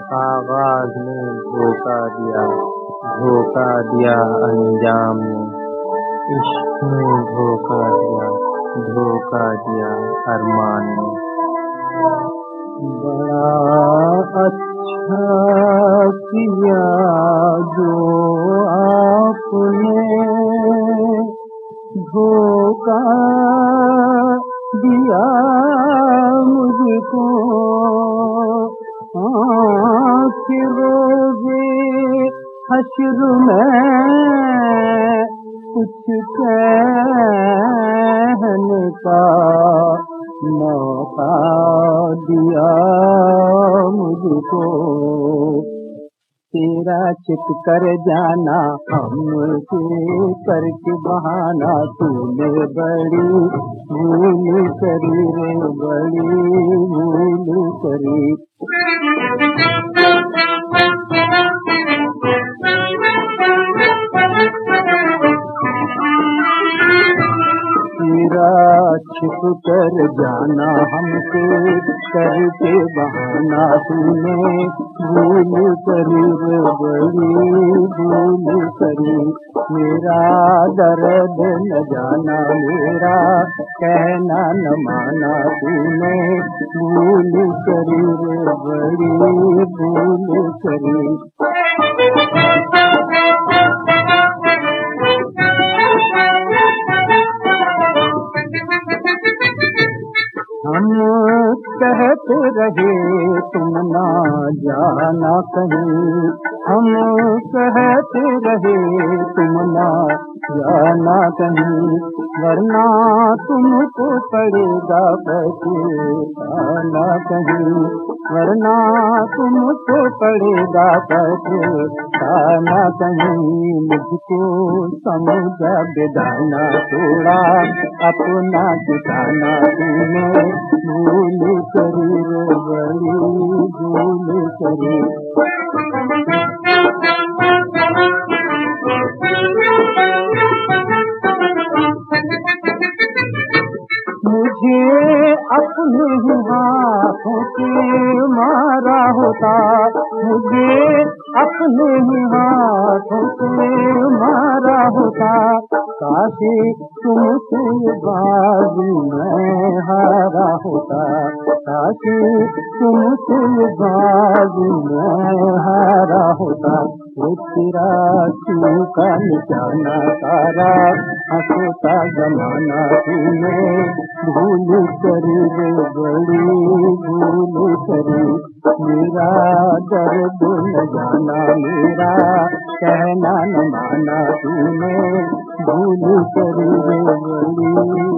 आगाज में धोखा दिया अंजाम में। इश्क में धोखा दिया अरमान में। बड़ा अच्छा किया जो आपने धोखा दिया मुझको। कि रोज़े हश्र में कुछ कहने का मौका दिया मुझको। तेरा चित कर जाना हमसे करके बहाना। तूने बड़ी भूल करी रे, बड़ी भूल करी। तेरा छिप कर जाना हमसे करके बहाना। तूने भूल करी रे, बड़ी भूल करी। मेरा दर्द न जाना, मेरा कहना न माना। तूने भूल करी रे, बड़ी भूल करी। हम कहते रहे तुम ना जाना कहीं। हम कहते रहे तुम ना जाना कहीं। वरना तुमको पड़ेगा पछताना कहीं। वरना तुमको पड़ेगा पछताना कहीं। मुझको समझा बेदाना, थोड़ा अपना ठिकाना। तूने भूल करी रे, बड़ी भूल करी। मुझे अपने ही हाथों से मारा होता। मुझे अपने ही हाथों से मारा होता। काशी तुमसे बाजी में हारा होता। काशी तुमसे बाजी में हारा होता। वो तेरा चूका निशाना सारा हंसता जमाना। तूने भूल करी रे, बड़ी भूल करी। मेरा दर्द न जाना, मेरा कहना न माना। तूने भूल करी रे, बड़ी